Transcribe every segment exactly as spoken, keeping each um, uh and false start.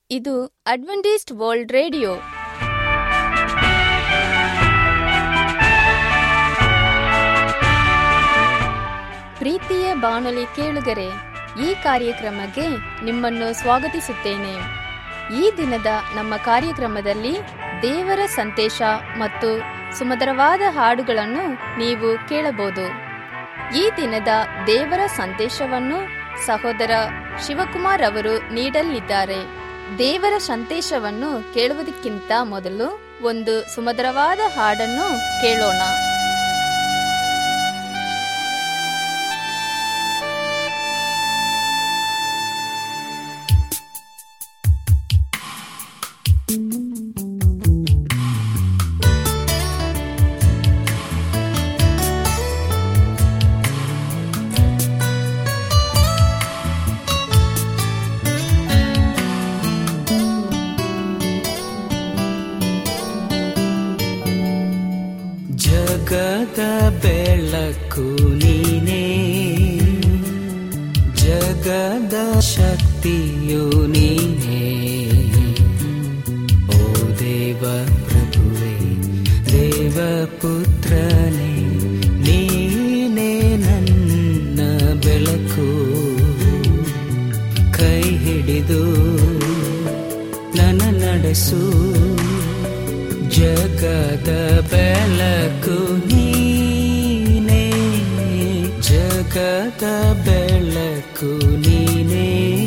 ಇದು Adventist world radio. ಪ್ರೀತಿಯ ಬಾನುಲಿ ಕೇಳುಗರೆ, ಈ ಕಾರ್ಯಕ್ರಮಕ್ಕೆ ನಿಮ್ಮನ್ನು ಸ್ವಾಗತಿಸುತ್ತೇನೆ. ಈ ದಿನದ ನಮ್ಮ ಕಾರ್ಯಕ್ರಮದಲ್ಲಿ ದೇವರ ಸಂದೇಶ ಮತ್ತು ಸುಮಧುರವಾದ ಹಾಡುಗಳನ್ನು ನೀವು ಕೇಳಬಹುದು. ಈ ದಿನದ ದೇವರ ಸಂದೇಶವನ್ನು ಸಹೋದರ ಶಿವಕುಮಾರ್ ಅವರು ನೀಡಲಿದ್ದಾರೆ. ದೇವರ ಸಂದೇಶವನ್ನು ಕೇಳುವುದಕ್ಕಿಂತ ಮೊದಲು ಒಂದು ಸುಮಧುರವಾದ ಹಾಡನ್ನು ಕೇಳೋಣ. ಜಗದ ಬೆಳಕು ನೀನೇ, ಜಗದ ಶಕ್ತಿಯು ನೀನೇ. ಓ ದೇವ ಪ್ರಭುವೇ, ದೇವ ಪುತ್ರನೇ, ನೀನೇ ನನ್ನ ಬೆಳಕು. ಕೈ ಹಿಡಿದು ನನ್ನ ನಡೆಸು, ಜಗದ ಬೆಳಕು ನೀನೇ, ಜಗದ ಬೆಳಕು ನೀನೇ.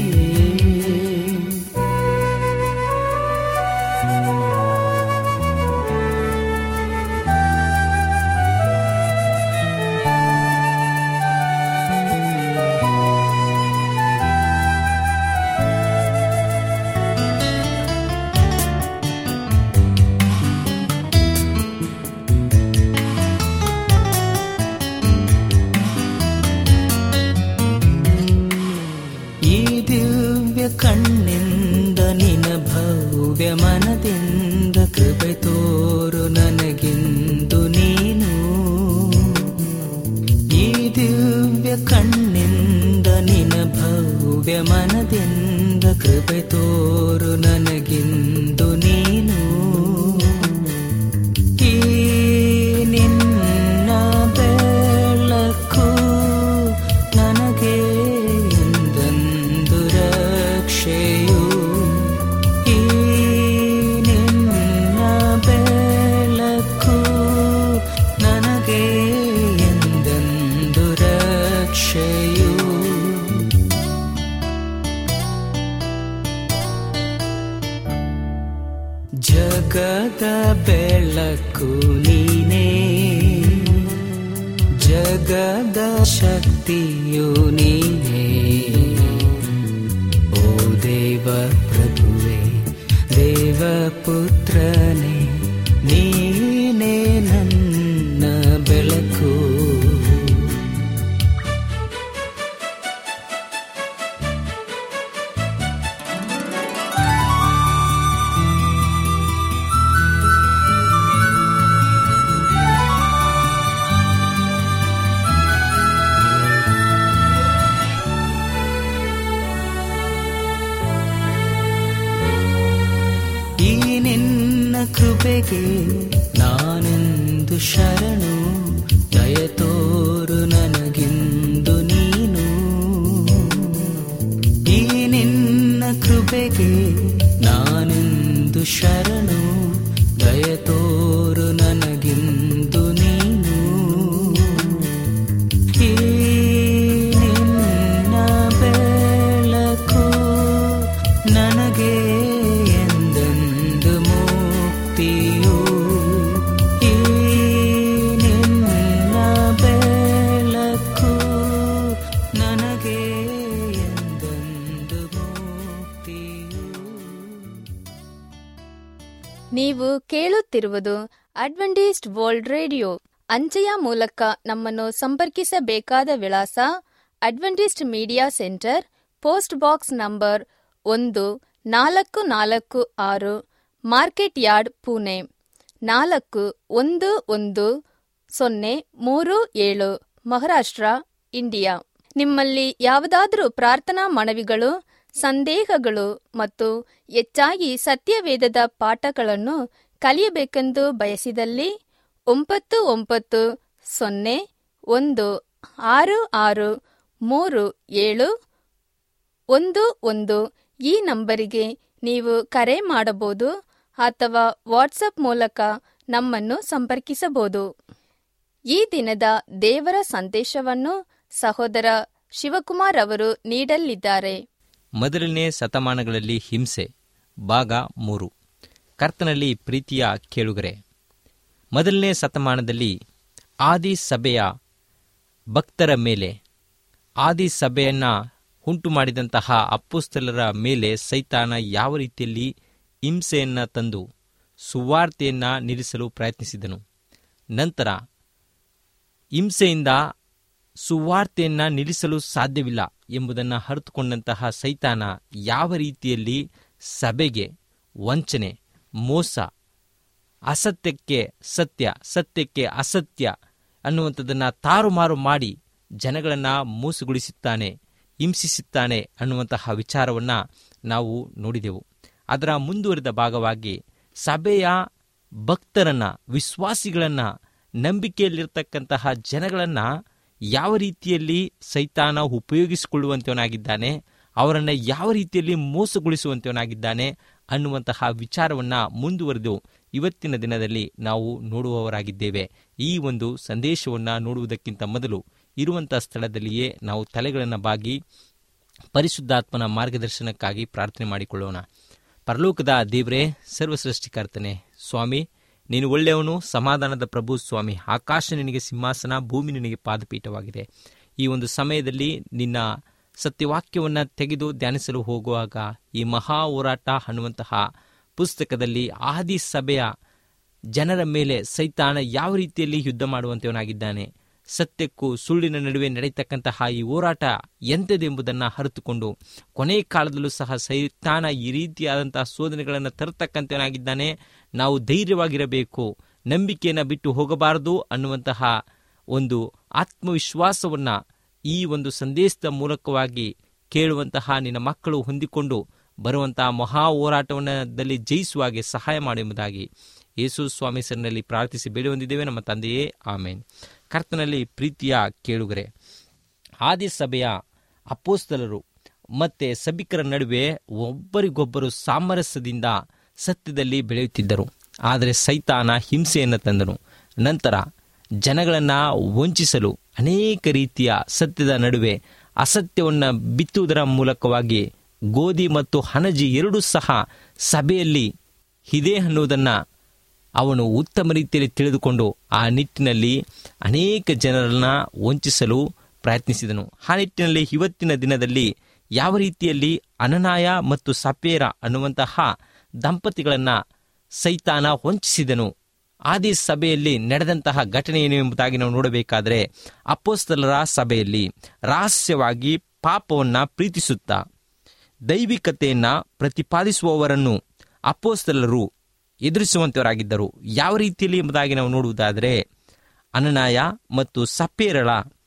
ಕಣ್ಣಿಂದ ನಿನ ಭವ್ಯ ಮನದಿಂದ ಕೃಪೆ ತೋರು ನನಗಿಂದು ನೀನು. ಈ ದಿವ್ಯ ಕಣ್ಣಿಂದ ನಿನ ಭವ್ಯ ಮನದಿಂದ ಕೃಪೆ ತೋರು ನನಗಿಂದು ನೀನು. ಈ ನಿನ್ನ ಬೆಳಕು ನನಗೆ ಈ ನಿನ್ನ ಬೆಳಕು ನನಗೆ ಎಂದೆಂದು ರಕ್ಷೆಯು. ಜಗದ ಬೆಳಕು ನೀನೇ, ಜಗದ ಶಕ್ತಿಯು ನೀನೇ. ದೇವ ಪ್ರಭುವೇ, ದೇವ ಪುತ್ರನೇ, ನೀನೇ ನನ್ನ ಬೆಳಕು. ಕೃಪೆಗೆ ನಾನೆಂದು ಶರಣು, ದಯ ತೋರು ನನಗಿಂದು ನೀನು. ಈ ನಿನ್ನ ಕೃಪೆಗೆ ನಾನೆಂದು ಶರಣು, ದಯ ತೋರು ನನಗಿಂದು ನೀನು. ಈ ನಿನ್ನ ಬೆಳಕು ನನಗೆ ಈ ನಿನ್ನ ಬೆಳಕು ನನಗೆ ಎಂದೆಂದು ಮುಕ್ತಿಯು. ನೀವು ಕೇಳುತ್ತಿರುವುದು ಅಡ್ವೆಂಟಿಸ್ಟ್ ವರ್ಲ್ಡ್ ರೇಡಿಯೋ. ಅಂಚೆಯ ಮೂಲಕ ನಮ್ಮನ್ನು ಸಂಪರ್ಕಿಸಬೇಕಾದ ವಿಳಾಸ: Adventist media centre, post box number ಒಂದು ನಾಲ್ಕು ನಾಲ್ಕು ಆರು, ಮಾರ್ಕೆಟ್ ಯಾರ್ಡ್, ಪುಣೆ ನಾಲ್ಕು ಒಂದು ಒಂದು ಸೊನ್ನೆ ಮೂರು ಏಳು, ಮಹಾರಾಷ್ಟ್ರ, ಇಂಡಿಯಾ. ನಿಮ್ಮಲ್ಲಿ ಯಾವುದಾದರೂ ಪ್ರಾರ್ಥನಾ ಮನವಿಗಳು, ಸಂದೇಹಗಳು ಮತ್ತು ಹೆಚ್ಚಾಗಿ ಸತ್ಯವೇದದ ಪಾಠಗಳನ್ನು ಕಲಿಯಬೇಕೆಂದು ಬಯಸಿದಲ್ಲಿ ಒಂಬತ್ತು ಒಂಬತ್ತು ಸೊನ್ನೆ ಒಂದು ಆರು ಆರು ಮೂರು ಏಳು ಒಂದು ಒಂದು ಈ ನಂಬರಿಗೆ ನೀವು ಕರೆ ಮಾಡಬಹುದು ಅಥವಾ ವಾಟ್ಸಪ್ ಮೂಲಕ ನಮ್ಮನ್ನು ಸಂಪರ್ಕಿಸಬಹುದು. ಈ ದಿನದ ದೇವರ ಸಂದೇಶವನ್ನು ಸಹೋದರ ಶಿವಕುಮಾರ್ ಅವರು ನೀಡಲಿದ್ದಾರೆ. ಮೊದಲನೇ ಶತಮಾನಗಳಲ್ಲಿ ಹಿಂಸೆ ಭಾಗ ಮೂರು. ಕರ್ತನಲ್ಲಿ ಪ್ರೀತಿಯ ಕೇಳುಗರೆ, ಮೊದಲನೇ ಶತಮಾನದಲ್ಲಿ ಆದಿ ಸಭೆಯ ಭಕ್ತರ ಮೇಲೆ, ಆದಿ ಸಭೆಯನ್ನು ಉಂಟು ಮಾಡಿದಂತಹ ಅಪೊಸ್ತಲರ ಮೇಲೆ ಸೈತಾನ ಯಾವ ರೀತಿಯಲ್ಲಿ ಹಿಂಸೆಯನ್ನು ತಂದು ಸುವಾರ್ತೆಯನ್ನು ನಿಲ್ಲಿಸಲು ಪ್ರಯತ್ನಿಸಿದನು. ನಂತರ ಹಿಂಸೆಯಿಂದ ಸುವಾರ್ತೆಯನ್ನು ನಿಲ್ಲಿಸಲು ಸಾಧ್ಯವಿಲ್ಲ ಎಂಬುದನ್ನು ಅರಿತುಕೊಂಡಂತಹ ಸೈತಾನ ಯಾವ ರೀತಿಯಲ್ಲಿ ಸಭೆಗೆ ವಂಚನೆ, ಮೋಸ, ಅಸತ್ಯಕ್ಕೆ ಸತ್ಯ, ಸತ್ಯಕ್ಕೆ ಅಸತ್ಯ ಅನ್ನುವಂಥದ್ದನ್ನು ತಾರುಮಾರು ಮಾಡಿ ಜನಗಳನ್ನು ಮೋಸಗೊಳಿಸುತ್ತಾನೆ, ಹಿಂಸಿಸುತ್ತಾನೆ ಅನ್ನುವಂತಹ ವಿಚಾರವನ್ನು ನಾವು ನೋಡಿದೆವು. ಅದರ ಮುಂದುವರಿದ ಭಾಗವಾಗಿ ಸಭೆಯ ಭಕ್ತರನ್ನು, ವಿಶ್ವಾಸಿಗಳನ್ನು, ನಂಬಿಕೆಯಲ್ಲಿರ್ತಕ್ಕಂತಹ ಜನಗಳನ್ನು ಯಾವ ರೀತಿಯಲ್ಲಿ ಸೈತಾನ ಉಪಯೋಗಿಸಿಕೊಳ್ಳುವಂತವನಾಗಿದ್ದಾನೆ, ಅವರನ್ನು ಯಾವ ರೀತಿಯಲ್ಲಿ ಮೋಸಗೊಳಿಸುವಂತವನಾಗಿದ್ದಾನೆ ಅನ್ನುವಂತಹ ವಿಚಾರವನ್ನು ಮುಂದುವರೆದು ಇವತ್ತಿನ ದಿನದಲ್ಲಿ ನಾವು ನೋಡುವವರಾಗಿದ್ದೇವೆ. ಈ ಒಂದು ಸಂದೇಶವನ್ನು ನೋಡುವುದಕ್ಕಿಂತ ಮೊದಲು ಇರುವಂಥ ಸ್ಥಳದಲ್ಲಿಯೇ ನಾವು ತಲೆಗಳನ್ನು ಬಾಗಿ ಪರಿಶುದ್ಧಾತ್ಮನ ಮಾರ್ಗದರ್ಶನಕ್ಕಾಗಿ ಪ್ರಾರ್ಥನೆ ಮಾಡಿಕೊಳ್ಳೋಣ. ಪರಲೋಕದ ದೇವರೇ, ಸರ್ವಸೃಷ್ಟಿಕರ್ತನೆ, ಸ್ವಾಮಿ ನೀನು ಒಳ್ಳೆಯವನು, ಸಮಾಧಾನದ ಪ್ರಭು ಸ್ವಾಮಿ. ಆಕಾಶ ನಿನಗೆ ಸಿಂಹಾಸನ, ಭೂಮಿ ನಿನಗೆ ಪಾದಪೀಠವಾಗಿದೆ. ಈ ಒಂದು ಸಮಯದಲ್ಲಿ ನಿನ್ನ ಸತ್ಯವಾಕ್ಯವನ್ನು ತೆಗೆದು ಧ್ಯಾನಿಸಲು ಹೋಗುವಾಗ ಈ ಮಹಾ ಹೋರಾಟ ಅನ್ನುವಂತಹ ಪುಸ್ತಕದಲ್ಲಿ ಆದಿ ಸಭೆಯ ಜನರ ಮೇಲೆ ಸೈತಾನ ಯಾವ ರೀತಿಯಲ್ಲಿ ಯುದ್ಧ ಮಾಡುವಂತವನಾಗಿದ್ದಾನೆ, ಸತ್ಯಕ್ಕೂ ಸುಳ್ಳಿನ ನಡುವೆ ನಡೆಯತಕ್ಕಂತಹ ಈ ಹೋರಾಟ ಎಂಥದೆಂಬುದನ್ನು ಅರಿತುಕೊಂಡು ಕೊನೆಯ ಕಾಲದಲ್ಲೂ ಸಹ ಸೈತಾನ ಈ ರೀತಿಯಾದಂತಹ ಶೋಧನೆಗಳನ್ನು ತರತಕ್ಕಂಥವನಾಗಿದ್ದಾನೆ. ನಾವು ಧೈರ್ಯವಾಗಿರಬೇಕು, ನಂಬಿಕೆಯನ್ನು ಬಿಟ್ಟು ಹೋಗಬಾರದು ಅನ್ನುವಂತಹ ಒಂದು ಆತ್ಮವಿಶ್ವಾಸವನ್ನು ಈ ಒಂದು ಸಂದೇಶದ ಮೂಲಕವಾಗಿ ಕೇಳುವಂತಹ ನಿನ್ನ ಮಕ್ಕಳು ಹೊಂದಿಕೊಂಡು ಬರುವಂತಹ ಮಹಾ ಹೋರಾಟವನ್ನದಲ್ಲಿ ಜಯಿಸುವ ಹಾಗೆ ಸಹಾಯ ಮಾಡುವುದಾಗಿ ಯೇಸು ಸ್ವಾಮಿ ಹೆಸರಿನಲ್ಲಿ ಪ್ರಾರ್ಥಿಸಿ ಬೇಡಿ ಹೊಂದಿದ್ದೇವೆ ನಮ್ಮ ತಂದೆಯೇ, ಆಮೇನ್. ಕರ್ತನಲ್ಲಿ ಪ್ರೀತಿಯ ಕೇಳುಗರೆ, ಆದಿ ಸಭೆಯ ಅಪೊಸ್ತಲರು ಮತ್ತೆ ಸಭಿಕರ ನಡುವೆ ಒಬ್ಬರಿಗೊಬ್ಬರು ಸಾಮರಸ್ಯದಿಂದ ಸತ್ಯದಲ್ಲಿ ಬೆಳೆಯುತ್ತಿದ್ದರು. ಆದರೆ ಸೈತಾನ ಹಿಂಸೆಯನ್ನು ತಂದನು. ನಂತರ ಜನಗಳನ್ನು ವಂಚಿಸಲು ಅನೇಕ ರೀತಿಯ ಸತ್ಯದ ನಡುವೆ ಅಸತ್ಯವನ್ನು ಬಿತ್ತುವುದರ ಮೂಲಕವಾಗಿ ಗೋಧಿ ಮತ್ತು ಹಣಜಿ ಎರಡೂ ಸಹ ಸಭೆಯಲ್ಲಿ ಇದೆ ಅನ್ನುವುದನ್ನು ಅವನು ಉತ್ತಮ ರೀತಿಯಲ್ಲಿ ತಿಳಿದುಕೊಂಡು ಆ ನಿಟ್ಟಿನಲ್ಲಿ ಅನೇಕ ಜನರನ್ನು ವಂಚಿಸಲು ಪ್ರಯತ್ನಿಸಿದನು. ಆ ನಿಟ್ಟಿನಲ್ಲಿ ಇವತ್ತಿನ ದಿನದಲ್ಲಿ ಯಾವ ರೀತಿಯಲ್ಲಿ ಅನನಾಯ ಮತ್ತು ಸಪೇರ ಅನ್ನುವಂತಹ ದಂಪತಿಗಳನ್ನು ಸೈತಾನ ವಂಚಿಸಿದನು, ಆದಿ ಸಭೆಯಲ್ಲಿ ನಡೆದಂತಹ ಘಟನೆ ಏನು ಎಂಬುದಾಗಿ ನಾವು ನೋಡಬೇಕಾದರೆ, ಅಪೊಸ್ತಲರ ಸಭೆಯಲ್ಲಿ ರಹಸ್ಯವಾಗಿ ಪಾಪವನ್ನು ಪ್ರೀತಿಸುತ್ತಾ ದೈವಿಕತೆಯನ್ನು ಪ್ರತಿಪಾದಿಸುವವರನ್ನು ಅಪೊಸ್ತಲರು ಎದುರಿಸುವಂತವರಾಗಿದ್ದರು. ಯಾವ ರೀತಿಯಲ್ಲಿ ಎಂಬುದಾಗಿ ನಾವು ನೋಡುವುದಾದರೆ, ಅನನಾಯ ಮತ್ತು ಸಪೇರಳ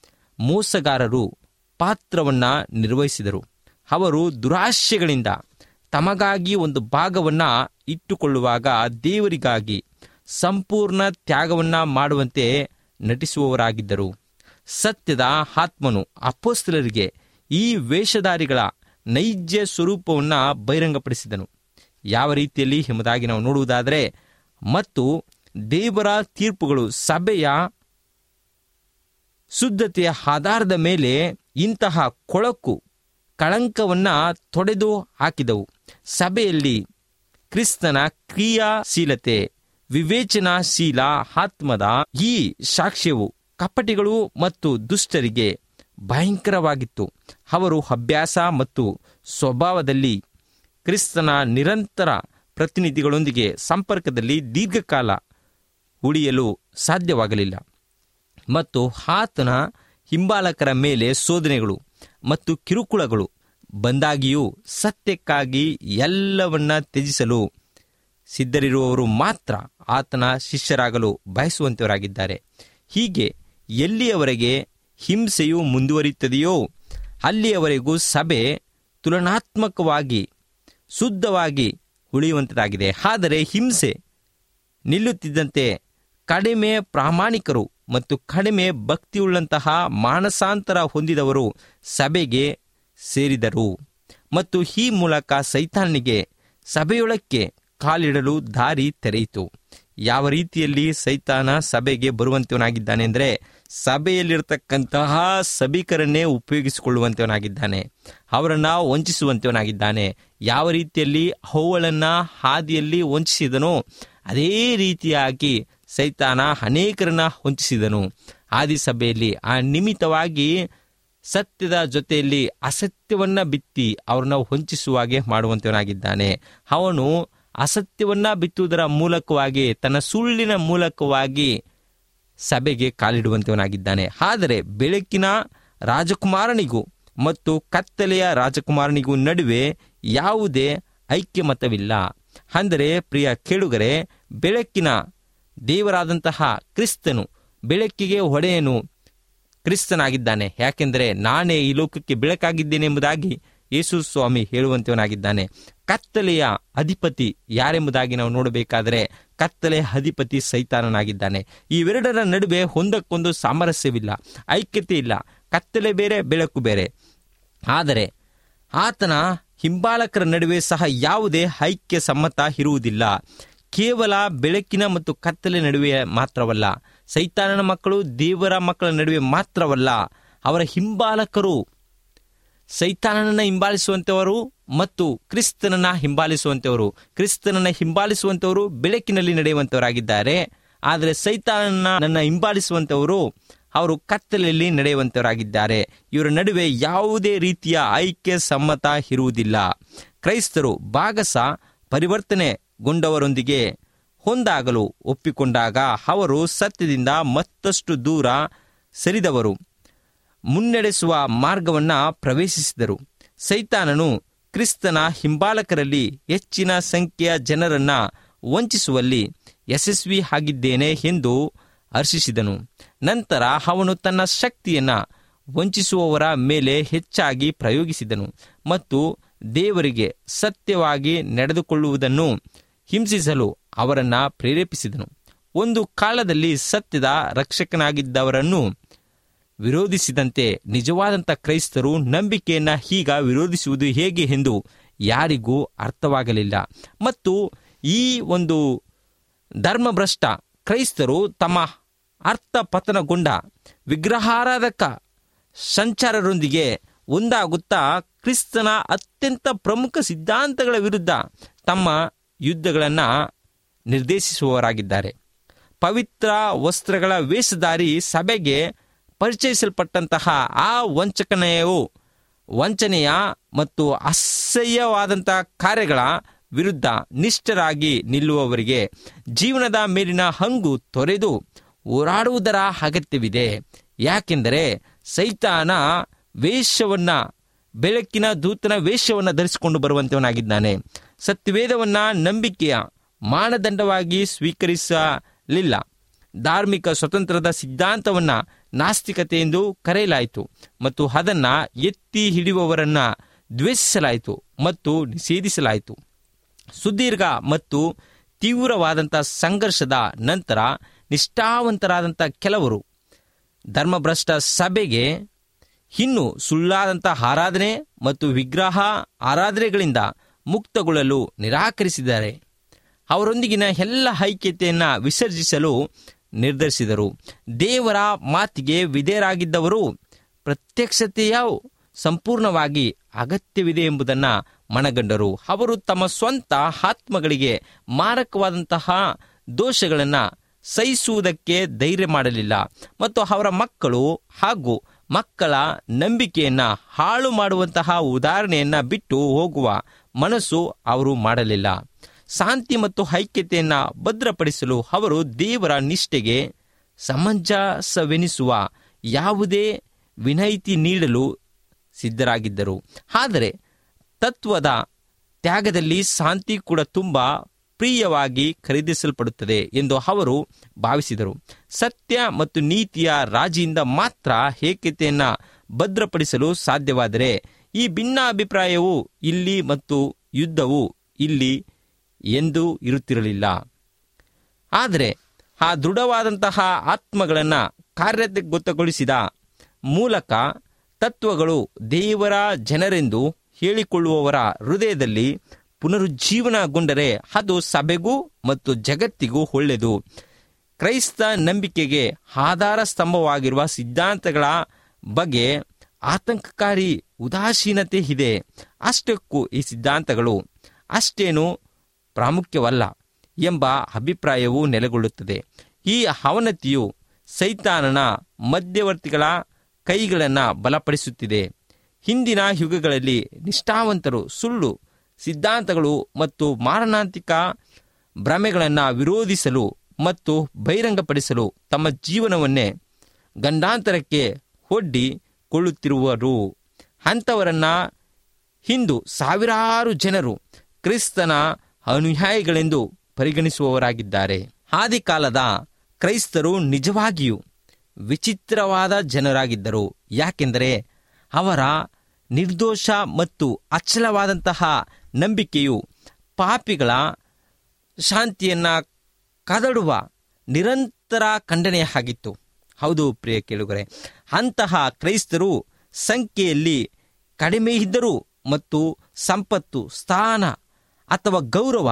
ಮೋಸಗಾರರು ಪಾತ್ರವನ್ನು ನಿರ್ವಹಿಸಿದರು. ಅವರು ದುರಾಶೆಗಳಿಂದ ತಮಗಾಗಿ ಒಂದು ಭಾಗವನ್ನು ಇಟ್ಟುಕೊಳ್ಳುವಾಗ ದೇವರಿಗಾಗಿ ಸಂಪೂರ್ಣ ತ್ಯಾಗವನ್ನು ಮಾಡುವಂತೆ ನಟಿಸುವವರಾಗಿದ್ದರು. ಸತ್ಯದ ಆತ್ಮನು ಅಪೊಸ್ತಲರಿಗೆ ಈ ವೇಷಧಾರಿಗಳ ನೈಜ ಸ್ವರೂಪವನ್ನು ಬಹಿರಂಗಪಡಿಸಿದನು. ಯಾವ ರೀತಿಯಲ್ಲಿ ಎಂಬುದಾಗಿ ನಾವು ನೋಡುವುದಾದರೆ, ಮತ್ತು ದೇವರ ತೀರ್ಪುಗಳು ಸಭೆಯ ಶುದ್ಧತೆಯ ಆಧಾರದ ಮೇಲೆ ಇಂತಹ ಕೊಳಕು ಕಳಂಕವನ್ನು ತೊಡೆದು ಹಾಕಿದವು. ಸಭೆಯಲ್ಲಿ ಕ್ರಿಸ್ತನ ಕ್ರಿಯಾಶೀಲತೆ, ವಿವೇಚನಾಶೀಲ ಆತ್ಮದ ಈ ಸಾಕ್ಷ್ಯವು ಕಪಟಿಗಳು ಮತ್ತು ದುಷ್ಟರಿಗೆ ಭಯಂಕರವಾಗಿತ್ತು. ಅವರು ಅಭ್ಯಾಸ ಮತ್ತು ಸ್ವಭಾವದಲ್ಲಿ ಕ್ರಿಸ್ತನ ನಿರಂತರ ಪ್ರತಿನಿಧಿಗಳೊಂದಿಗೆ ಸಂಪರ್ಕದಲ್ಲಿ ದೀರ್ಘಕಾಲ ಉಳಿಯಲು ಸಾಧ್ಯವಾಗಲಿಲ್ಲ ಮತ್ತು ಆತನ ಹಿಂಬಾಲಕರ ಮೇಲೆ ಶೋಧನೆಗಳು ಮತ್ತು ಕಿರುಕುಳಗಳು ಬಂದಾಗಿಯೂ ಸತ್ಯಕ್ಕಾಗಿ ಎಲ್ಲವನ್ನ ತ್ಯಜಿಸಲು ಸಿದ್ಧರಿರುವವರು ಮಾತ್ರ ಆತನ ಶಿಷ್ಯರಾಗಲು ಬಯಸುವಂತವರಾಗಿದ್ದಾರೆ. ಹೀಗೆ ಎಲ್ಲಿಯವರೆಗೆ ಹಿಂಸೆಯು ಮುಂದುವರಿಯುತ್ತದೆಯೋ ಅಲ್ಲಿಯವರೆಗೂ ಸಭೆ ತುಲನಾತ್ಮಕವಾಗಿ ಶುದ್ಧವಾಗಿ ಉಳಿಯುವಂಥದ್ದಾಗಿದೆ. ಆದರೆ ಹಿಂಸೆ ನಿಲ್ಲುತ್ತಿದ್ದಂತೆ ಕಡಿಮೆ ಪ್ರಾಮಾಣಿಕರು ಮತ್ತು ಕಡಿಮೆ ಭಕ್ತಿಯುಳ್ಳಂತಹ ಮಾನಸಾಂತರ ಹೊಂದಿದವರು ಸಭೆಗೆ ಸೇರಿದರು ಮತ್ತು ಈ ಮೂಲಕ ಸೈತಾನನಿಗೆ ಸಭೆಯೊಳಕ್ಕೆ ಕಾಲಿಡಲು ದಾರಿ ತೆರೆಯಿತು. ಯಾವ ರೀತಿಯಲ್ಲಿ ಸೈತಾನ ಸಭೆಗೆ ಬರುವಂತವನಾಗಿದ್ದಾನೆ ಅಂದರೆ ಸಭೆಯಲ್ಲಿರ್ತಕ್ಕಂತಹ ಸಭಿಕರನ್ನೇ ಉಪಯೋಗಿಸಿಕೊಳ್ಳುವಂತವನಾಗಿದ್ದಾನೆ, ಅವರನ್ನು ವಂಚಿಸುವಂತವನಾಗಿದ್ದಾನೆ. ಯಾವ ರೀತಿಯಲ್ಲಿ ಅವುಗಳನ್ನು ಹಾದಿಯಲ್ಲಿ ವಂಚಿಸಿದನೋ ಅದೇ ರೀತಿಯಾಗಿ ಸೈತಾನ ಅನೇಕರನ್ನ ವಂಚಿಸಿದನು ಆದಿ ಸಭೆಯಲ್ಲಿ. ಆ ನಿಮಿತ್ತವಾಗಿ ಸತ್ಯದ ಜೊತೆಯಲ್ಲಿ ಅಸತ್ಯವನ್ನ ಬಿತ್ತಿ ಅವ್ರನ್ನ ವಂಚಿಸುವಾಗೆ ಮಾಡುವಂತವನಾಗಿದ್ದಾನೆ. ಅವನು ಅಸತ್ಯವನ್ನ ಬಿತ್ತುವುದರ ಮೂಲಕವಾಗಿ ತನ್ನ ಸುಳ್ಳಿನ ಮೂಲಕವಾಗಿ ಸಭೆಗೆ ಕಾಲಿಡುವಂತವನಾಗಿದ್ದಾನೆ. ಆದರೆ ಬೆಳಕಿನ ರಾಜಕುಮಾರನಿಗೂ ಮತ್ತು ಕತ್ತಲೆಯ ರಾಜಕುಮಾರನಿಗೂ ನಡುವೆ ಯಾವುದೇ ಐಕ್ಯಮತವಿಲ್ಲ. ಅಂದರೆ ಪ್ರಿಯ ಕೇಳುಗರೆ, ಬೆಳಕಿನ ದೇವರಾದಂತಹ ಕ್ರಿಸ್ತನು, ಬೆಳಕಿಗೆ ಒಡೆಯನು ಕ್ರಿಸ್ತನಾಗಿದ್ದಾನೆ. ಯಾಕೆಂದರೆ ನಾನೇ ಈ ಲೋಕಕ್ಕೆ ಬೆಳಕಾಗಿದ್ದೇನೆ ಎಂಬುದಾಗಿ ಯೇಸು ಸ್ವಾಮಿ ಹೇಳುವಂತವನಾಗಿದ್ದಾನೆ. ಕತ್ತಲೆಯ ಅಧಿಪತಿ ಯಾರೆಂಬುದಾಗಿ ನಾವು ನೋಡಬೇಕಾದರೆ ಕತ್ತಲೆಯ ಅಧಿಪತಿ ಸೈತಾನನಾಗಿದ್ದಾನೆ. ಇವೆರಡರ ನಡುವೆ ಒಂದಕ್ಕೊಂದು ಸಾಮರಸ್ಯವಿಲ್ಲ, ಐಕ್ಯತೆ ಇಲ್ಲ. ಕತ್ತಲೆ ಬೇರೆ, ಬೆಳಕು ಬೇರೆ. ಆದರೆ ಆತನ ಹಿಂಬಾಲಕರ ನಡುವೆ ಸಹ ಯಾವುದೇ ಐಕ್ಯ ಸಮ್ಮತ ಇರುವುದಿಲ್ಲ. ಕೇವಲ ಬೆಳಕಿನ ಮತ್ತು ಕತ್ತಲೆ ನಡುವೆ ಮಾತ್ರವಲ್ಲ, ಸೈತಾನನ ಮಕ್ಕಳು ದೇವರ ಮಕ್ಕಳ ನಡುವೆ ಮಾತ್ರವಲ್ಲ, ಅವರ ಹಿಂಬಾಲಕರು ಸೈತಾನನನ್ನು ಹಿಂಬಾಲಿಸುವಂಥವರು ಮತ್ತು ಕ್ರಿಸ್ತನನ್ನ ಹಿಂಬಾಲಿಸುವಂಥವರು ಕ್ರಿಸ್ತನನ್ನ ಹಿಂಬಾಲಿಸುವಂಥವರು ಬೆಳಕಿನಲ್ಲಿ ನಡೆಯುವಂಥವರಾಗಿದ್ದಾರೆ. ಆದರೆ ಸೈತಾನನ ನನ್ನ ಹಿಂಬಾಲಿಸುವಂಥವರು ಅವರು ಕತ್ತಲೆಯಲ್ಲಿ ನಡೆಯುವಂಥವರಾಗಿದ್ದಾರೆ. ಇವರ ನಡುವೆ ಯಾವುದೇ ರೀತಿಯ ಐಕ್ಯ ಸಮ್ಮತ ಇರುವುದಿಲ್ಲ. ಕ್ರೈಸ್ತರು ಭಾಗಸ ಪರಿವರ್ತನೆಗೊಂಡವರೊಂದಿಗೆ ಹೊಂದಾಗಲು ಒಪ್ಪಿಕೊಂಡಾಗ ಅವರು ಸತ್ಯದಿಂದ ಮತ್ತಷ್ಟು ದೂರ ಸರಿದವರು ಮುನ್ನಡೆಸುವ ಮಾರ್ಗವನ್ನು ಪ್ರವೇಶಿಸಿದರು. ಸೈತಾನನು ಕ್ರಿಸ್ತನ ಹಿಂಬಾಲಕರಲ್ಲಿ ಹೆಚ್ಚಿನ ಸಂಖ್ಯೆಯ ಜನರನ್ನ ವಂಚಿಸುವಲ್ಲಿ ಯಶಸ್ವಿ ಆಗಿದ್ದೇನೆ ಎಂದು ಹರ್ಷಿಸಿದನು. ನಂತರ ಅವನು ತನ್ನ ಶಕ್ತಿಯನ್ನು ವಂಚಿಸುವವರ ಮೇಲೆ ಹೆಚ್ಚಾಗಿ ಪ್ರಯೋಗಿಸಿದನು ಮತ್ತು ದೇವರಿಗೆ ಸತ್ಯವಾಗಿ ನಡೆದುಕೊಳ್ಳುವುದನ್ನು ಹಿಂಸಿಸಲು ಅವರನ್ನು ಪ್ರೇರೇಪಿಸಿದನು. ಒಂದು ಕಾಲದಲ್ಲಿ ಸತ್ಯದ ರಕ್ಷಕನಾಗಿದ್ದವರನ್ನು ವಿರೋಧಿಸಿದಂತೆ ನಿಜವಾದಂಥ ಕ್ರೈಸ್ತರು ನಂಬಿಕೆಯನ್ನು ಈಗ ವಿರೋಧಿಸುವುದು ಹೇಗೆ ಎಂದು ಯಾರಿಗೂ ಅರ್ಥವಾಗಲಿಲ್ಲ. ಮತ್ತು ಈ ಒಂದು ಧರ್ಮಭ್ರಷ್ಟ ಕ್ರೈಸ್ತರು ತಮ್ಮ ಅರ್ಥ ಪತನಗೊಂಡ ವಿಗ್ರಹಾರಾಧಕ ಸಂಚಾರರೊಂದಿಗೆ ಒಂದಾಗುತ್ತಾ ಕ್ರಿಸ್ತನ ಅತ್ಯಂತ ಪ್ರಮುಖ ಸಿದ್ಧಾಂತಗಳ ವಿರುದ್ಧ ತಮ್ಮ ಯುದ್ಧಗಳನ್ನು ನಿರ್ದೇಶಿಸುವವರಾಗಿದ್ದಾರೆ. ಪವಿತ್ರ ವಸ್ತ್ರಗಳ ವೇಷಧಾರಿ ಸಭೆಗೆ ಪರಿಚಯಿಸಲ್ಪಟ್ಟಂತಹ ಆ ವಂಚಕನೆಯು ವಂಚನೆಯ ಮತ್ತು ಅಸಹ್ಯವಾದಂಥ ಕಾರ್ಯಗಳ ವಿರುದ್ಧ ನಿಷ್ಠರಾಗಿ ನಿಲ್ಲುವವರಿಗೆ ಜೀವನದ ಮೇಲಿನ ಹಂಗು ತೊರೆದು ಹೋರಾಡುವುದರ ಅಗತ್ಯವಿದೆ. ಯಾಕೆಂದರೆ ಸೈತಾನ ವೇಷವನ್ನ ಬೆಳಕಿನ ದೂತನ ವೇಷವನ್ನು ಧರಿಸಿಕೊಂಡು ಬರುವಂತವನಾಗಿದ್ದಾನೆ. ಸತ್ಯವೇದವನ್ನ ನಂಬಿಕೆಯ ಮಾನದಂಡವಾಗಿ ಸ್ವೀಕರಿಸಲಿಲ್ಲ. ಧಾರ್ಮಿಕ ಸ್ವತಂತ್ರದ ಸಿದ್ಧಾಂತವನ್ನ ನಾಸ್ತಿಕತೆ ಎಂದು ಕರೆಯಲಾಯಿತು ಮತ್ತು ಅದನ್ನು ಎತ್ತಿ ಹಿಡಿಯುವವರನ್ನ ದ್ವೇಷಿಸಲಾಯಿತು ಮತ್ತು ನಿಷೇಧಿಸಲಾಯಿತು. ಸುದೀರ್ಘ ಮತ್ತು ತೀವ್ರವಾದಂಥ ಸಂಘರ್ಷದ ನಂತರ ನಿಷ್ಠಾವಂತರಾದಂಥ ಕೆಲವರು ಧರ್ಮಭ್ರಷ್ಟ ಸಭೆಗೆ ಇನ್ನು ಸುಳ್ಳಾದಂಥ ಆರಾಧನೆ ಮತ್ತು ವಿಗ್ರಹ ಆರಾಧನೆಗಳಿಂದ ಮುಕ್ತಗೊಳ್ಳಲು ನಿರಾಕರಿಸಿದ್ದಾರೆ. ಅವರೊಂದಿಗಿನ ಎಲ್ಲ ಐಕ್ಯತೆಯನ್ನು ವಿಸರ್ಜಿಸಲು ನಿರ್ಧರಿಸಿದರು. ದೇವರ ಮಾತಿಗೆ ವಿಧೇಯರಾಗಿದ್ದವರು ಪ್ರತ್ಯಕ್ಷತೆಯ ಸಂಪೂರ್ಣವಾಗಿ ಅಗತ್ಯವಿದೆ ಎಂಬುದನ್ನು ಮನಗಂಡರು. ಅವರು ತಮ್ಮ ಸ್ವಂತ ಆತ್ಮಗಳಿಗೆ ಮಾರಕವಾದಂತಹ ದೋಷಗಳನ್ನು ಸಹಿಸುವುದಕ್ಕೆ ಧೈರ್ಯ ಮಾಡಲಿಲ್ಲ ಮತ್ತು ಅವರ ಮಕ್ಕಳು ಹಾಗೂ ಮಕ್ಕಳ ನಂಬಿಕೆಯನ್ನು ಹಾಳು ಮಾಡುವಂತಹ ಉದಾಹರಣೆಯನ್ನು ಬಿಟ್ಟು ಹೋಗುವ ಮನಸ್ಸು ಅವರು ಮಾಡಲಿಲ್ಲ. ಶಾಂತಿ ಮತ್ತು ಐಕ್ಯತೆಯನ್ನು ಭದ್ರಪಡಿಸಲು ಅವರು ದೇವರ ನಿಷ್ಠೆಗೆ ಸಮಂಜಸವೆನಿಸುವ ಯಾವುದೇ ವಿನಾಯಿತಿ ನೀಡಲು ಸಿದ್ಧರಾಗಿದ್ದರು. ಆದರೆ ತತ್ವದ ತ್ಯಾಗದಲ್ಲಿ ಶಾಂತಿ ಕೂಡ ತುಂಬ ಪ್ರಿಯವಾಗಿ ಖರೀದಿಸಲ್ಪಡುತ್ತದೆ ಎಂದು ಅವರು ಭಾವಿಸಿದರು. ಸತ್ಯ ಮತ್ತು ನೀತಿಯ ರಾಜಿಯಿಂದ ಮಾತ್ರ ಏಕತೆಯನ್ನು ಭದ್ರಪಡಿಸಲು ಸಾಧ್ಯವಾದರೆ ಈ ಭಿನ್ನಾಭಿಪ್ರಾಯವು ಇಲ್ಲಿ ಮತ್ತು ಯುದ್ಧವು ಇಲ್ಲಿ ಎಂದೂ ಇರುತ್ತಿರಲಿಲ್ಲ. ಆದರೆ ಆ ದೃಢವಾದಂತಹ ಆತ್ಮಗಳನ್ನು ಕಾರ್ಯಗತಗೊಳಿಸಿದ ಮೂಲಕ ತತ್ವಗಳು ದೇವರ ಜನರೆಂದು ಹೇಳಿಕೊಳ್ಳುವವರ ಹೃದಯದಲ್ಲಿ ಪುನರುಜ್ಜೀವನಗೊಂಡರೆ ಅದು ಸಭೆಗೂ ಮತ್ತು ಜಗತ್ತಿಗೂ ಒಳ್ಳೆಯದು. ಕ್ರೈಸ್ತ ನಂಬಿಕೆಗೆ ಆಧಾರ ಸ್ತಂಭವಾಗಿರುವ ಸಿದ್ಧಾಂತಗಳ ಬಗ್ಗೆ ಆತಂಕಕಾರಿ ಉದಾಸೀನತೆ ಇದೆ. ಅಷ್ಟಕ್ಕೂ ಈ ಸಿದ್ಧಾಂತಗಳು ಅಷ್ಟೇನೂ ಪ್ರಾಮುಖ್ಯವಲ್ಲ ಎಂಬ ಅಭಿಪ್ರಾಯವು ನೆಲೆಗೊಳ್ಳುತ್ತದೆ. ಈ ಅವನತಿಯು ಸೈತಾನನ ಮಧ್ಯವರ್ತಿಗಳ ಕೈಗಳನ್ನು ಬಲಪಡಿಸುತ್ತಿದೆ. ಹಿಂದಿನ ಯುಗಗಳಲ್ಲಿ ನಿಷ್ಠಾವಂತರು ಸುಳ್ಳು ಸಿದ್ಧಾಂತಗಳು ಮತ್ತು ಮಾರಣಾಂತಿಕ ಭ್ರಮೆಗಳನ್ನು ವಿರೋಧಿಸಲು ಮತ್ತು ಬಹಿರಂಗಪಡಿಸಲು ತಮ್ಮ ಜೀವನವನ್ನೇ ಗಂಡಾಂತರಕ್ಕೆ ಒಡ್ಡಿಕೊಳ್ಳುತ್ತಿರುವರು. ಅಂಥವರನ್ನು ಇಂದು ಸಾವಿರಾರು ಜನರು ಕ್ರಿಸ್ತನ ಅನುಯಾಯಿಗಳೆಂದು ಪರಿಗಣಿಸುವವರಾಗಿದ್ದಾರೆ. ಆದಿಕಾಲದ ಕ್ರೈಸ್ತರು ನಿಜವಾಗಿಯೂ ವಿಚಿತ್ರವಾದ ಜನರಾಗಿದ್ದರು. ಯಾಕೆಂದರೆ ಅವರ ನಿರ್ದೋಷ ಮತ್ತು ಅಚಲವಾದಂತಹ ನಂಬಿಕೆಯು ಪಾಪಿಗಳ ಶಾಂತಿಯನ್ನು ಕದಡುವ ನಿರಂತರ ಖಂಡನೆಯಾಗಿತ್ತು. ಹೌದು ಪ್ರಿಯ ಕೇಳುಗರೆ, ಅಂತಹ ಕ್ರೈಸ್ತರು ಸಂಖ್ಯೆಯಲ್ಲಿ ಕಡಿಮೆ ಇದ್ದರೂ ಮತ್ತು ಸಂಪತ್ತು, ಸ್ಥಾನ ಅಥವಾ ಗೌರವ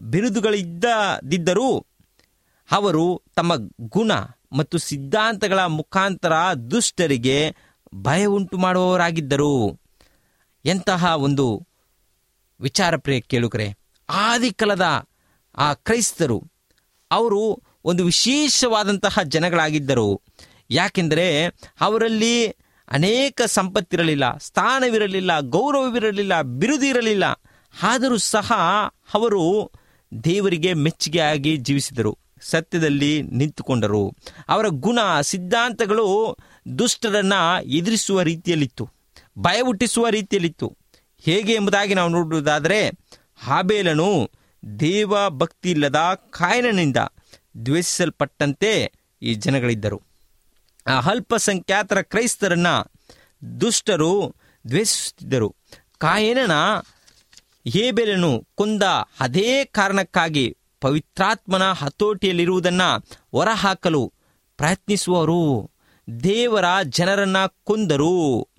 ಬಿರುದುಗಳಿದ್ದದಿದ್ದರೂ ಅವರು ತಮ್ಮ ಗುಣ ಮತ್ತು ಸಿದ್ಧಾಂತಗಳ ಮುಖಾಂತರ ದುಷ್ಟರಿಗೆ ಭಯ ಉಂಟು ಮಾಡುವವರಾಗಿದ್ದರು. ಎಂತಹ ಒಂದು ವಿಚಾರ ಪ್ರಿಯ ಕೇಳುಗರೆ, ಆದಿಕಾಲದ ಆ ಕ್ರೈಸ್ತರು ಅವರು ಒಂದು ವಿಶೇಷವಾದಂತಹ ಜನಗಳಾಗಿದ್ದರು. ಯಾಕೆಂದರೆ ಅವರಲ್ಲಿ ಅನೇಕ ಸಂಪತ್ತಿರಲಿಲ್ಲ, ಸ್ಥಾನವಿರಲಿಲ್ಲ, ಗೌರವವಿರಲಿಲ್ಲ, ಬಿರುದು ಇರಲಿಲ್ಲ. ಆದರೂ ಸಹ ಅವರು ದೇವರಿಗೆ ಮೆಚ್ಚುಗೆಯಾಗಿ ಜೀವಿಸಿದರು, ಸತ್ಯದಲ್ಲಿ ನಿಂತುಕೊಂಡರು. ಅವರ ಗುಣ ಸಿದ್ಧಾಂತಗಳು ದುಷ್ಟರನ್ನು ಎದುರಿಸುವ ರೀತಿಯಲ್ಲಿತ್ತು, ಭಯ ಹುಟ್ಟಿಸುವ ರೀತಿಯಲ್ಲಿತ್ತು. ಹೇಗೆ ಎಂಬುದಾಗಿ ನಾವು ನೋಡುವುದಾದರೆ, ಹಾಬೇಲನು ದೇವ ಭಕ್ತಿ ಇಲ್ಲದ ಕಾಯಿನನಿಂದ ದ್ವೇಷಿಸಲ್ಪಟ್ಟಂತೆ ಈ ಜನಗಳಿದ್ದರು. ಆ ಅಲ್ಪಸಂಖ್ಯಾತರ ಕ್ರೈಸ್ತರನ್ನ ದುಷ್ಟರು ದ್ವೇಷಿಸುತ್ತಿದ್ದರು. ಕಾಯಿನನ ಹೇಬೇಲನು ಕೊಂದ ಅದೇ ಕಾರಣಕ್ಕಾಗಿ ಪವಿತ್ರಾತ್ಮನ ಹತೋಟಿಯಲ್ಲಿರುವುದನ್ನು ಹೊರಹಾಕಲು ಪ್ರಯತ್ನಿಸುವರು. ದೇವರ ಜನರನ್ನ ಕೊಂದರು.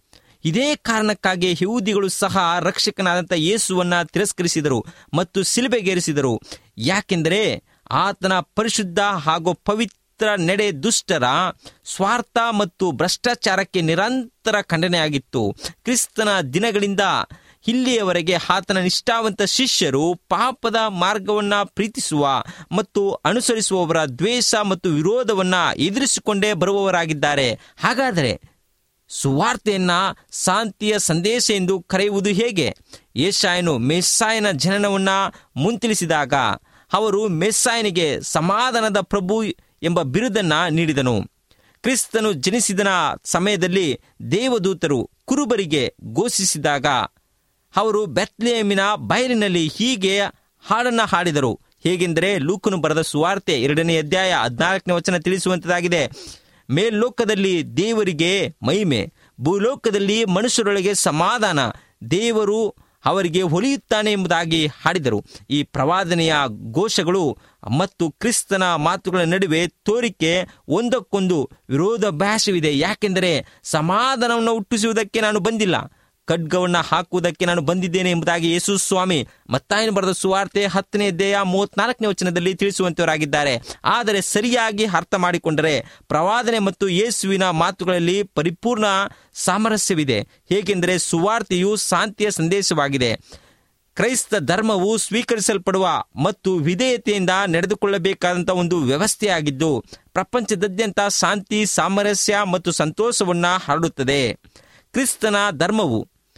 ಇದೇ ಕಾರಣಕ್ಕಾಗಿ ಯಹೂದಿಗಳು ಸಹ ರಕ್ಷಕನಾದಂಥ ಯೇಸುವನ್ನ ತಿರಸ್ಕರಿಸಿದರು ಮತ್ತು ಶಿಲುಬೆಗೇರಿಸಿದರು. ಯಾಕೆಂದರೆ ಆತನ ಪರಿಶುದ್ಧ ಹಾಗೂ ಪವಿತ್ರ ನಡೆ ದುಷ್ಟರ ಸ್ವಾರ್ಥ ಮತ್ತು ಭ್ರಷ್ಟಾಚಾರಕ್ಕೆ ನಿರಂತರ ಖಂಡನೆಯಾಗಿತ್ತು. ಕ್ರಿಸ್ತನ ದಿನಗಳಿಂದ ಇಲ್ಲಿಯವರೆಗೆ ಆತನ ನಿಷ್ಠಾವಂತ ಶಿಷ್ಯರು ಪಾಪದ ಮಾರ್ಗವನ್ನು ಪ್ರೀತಿಸುವ ಮತ್ತು ಅನುಸರಿಸುವವರ ದ್ವೇಷ ಮತ್ತು ವಿರೋಧವನ್ನು ಎದುರಿಸಿಕೊಂಡೇ ಬರುವವರಾಗಿದ್ದಾರೆ. ಹಾಗಾದರೆ ಸುವಾರ್ತೆಯನ್ನ ಶಾಂತಿಯ ಸಂದೇಶ ಎಂದು ಕರೆಯುವುದು ಹೇಗೆ? ಯೆಶಾಯನು ಮೆಸ್ಸಾಯನ ಜನನವನ್ನು ಮುಂತಿಳಿಸಿದಾಗ ಅವರು ಮೆಸ್ಸಾಯನಿಗೆ ಸಮಾಧಾನದ ಪ್ರಭು ಎಂಬ ಬಿರುದನ್ನು ನೀಡಿದನು. ಕ್ರಿಸ್ತನು ಜನಿಸಿದ ಸಮಯದಲ್ಲಿ ದೇವದೂತರು ಕುರುಬರಿಗೆ ಘೋಷಿಸಿದಾಗ ಅವರು ಬೆತ್ಲೆಹೇಮಿನ ಬಯಲಿನಲ್ಲಿ ಹೀಗೆ ಹಾಡನ್ನು ಹಾಡಿದರು. ಹೇಗೆಂದರೆ ಲೂಕನು ಬರೆದ ಸುವಾರ್ತೆ ಎರಡನೇ ಅಧ್ಯಾಯ ಹದಿನಾಲ್ಕನೇ ವಚನ ತಿಳಿಸುವಂಥದ್ದಾಗಿದೆ. ಮೇಲ್ಲೋಕದಲ್ಲಿ ದೇವರಿಗೆ ಮಹಿಮೆ, ಭೂಲೋಕದಲ್ಲಿ ಮನುಷ್ಯರೊಳಗೆ ಸಮಾಧಾನ, ದೇವರು ಅವರಿಗೆ ಹೊಲಿಯುತ್ತಾನೆ ಎಂಬುದಾಗಿ ಹಾಡಿದರು. ಈ ಪ್ರವಾದನೆಯ ಘೋಷಗಳು ಮತ್ತು ಕ್ರಿಸ್ತನ ಮಾತುಗಳ ನಡುವೆ ತೋರಿಕೆ ಒಂದಕ್ಕೊಂದು ವಿರೋಧಾಭಾಸವಿದೆ. ಯಾಕೆಂದರೆ ಸಮಾಧಾನವನ್ನು ಹುಟ್ಟಿಸುವುದಕ್ಕೆ ನಾನು ಬಂದಿಲ್ಲ, ಖಡ್ಗವನ್ನು ಹಾಕುವುದಕ್ಕೆ ನಾನು ಬಂದಿದ್ದೇನೆ ಎಂಬುದಾಗಿ ಯೇಸು ಸ್ವಾಮಿ ಮತ್ತಾಯನು ಬರೆದ ಸುವಾರ್ತೆ ಹತ್ತನೇ ಅಧ್ಯಾಯ ಮೂವತ್ನಾಲ್ಕನೇ ವಚನದಲ್ಲಿ ತಿಳಿಸುವಂತವರಾಗಿದ್ದಾರೆ. ಆದರೆ ಸರಿಯಾಗಿ ಅರ್ಥ ಮಾಡಿಕೊಂಡರೆ ಪ್ರವಾದನೆ ಮತ್ತು ಯೇಸುವಿನ ಮಾತುಗಳಲ್ಲಿ ಪರಿಪೂರ್ಣ ಸಾಮರಸ್ಯವಿದೆ. ಹೇಗೆಂದರೆ ಸುವಾರ್ತೆಯು ಶಾಂತಿಯ ಸಂದೇಶವಾಗಿದೆ. ಕ್ರೈಸ್ತ ಧರ್ಮವು ಸ್ವೀಕರಿಸಲ್ಪಡುವ ಮತ್ತು ವಿಧೇಯತೆಯಿಂದ ನಡೆದುಕೊಳ್ಳಬೇಕಾದಂಥ ಒಂದು ವ್ಯವಸ್ಥೆಯಾಗಿದ್ದು ಪ್ರಪಂಚದಾದ್ಯಂತ ಶಾಂತಿ, ಸಾಮರಸ್ಯ ಮತ್ತು ಸಂತೋಷವನ್ನು ಹರಡುತ್ತದೆ. ಕ್ರಿಸ್ತನ ಧರ್ಮವು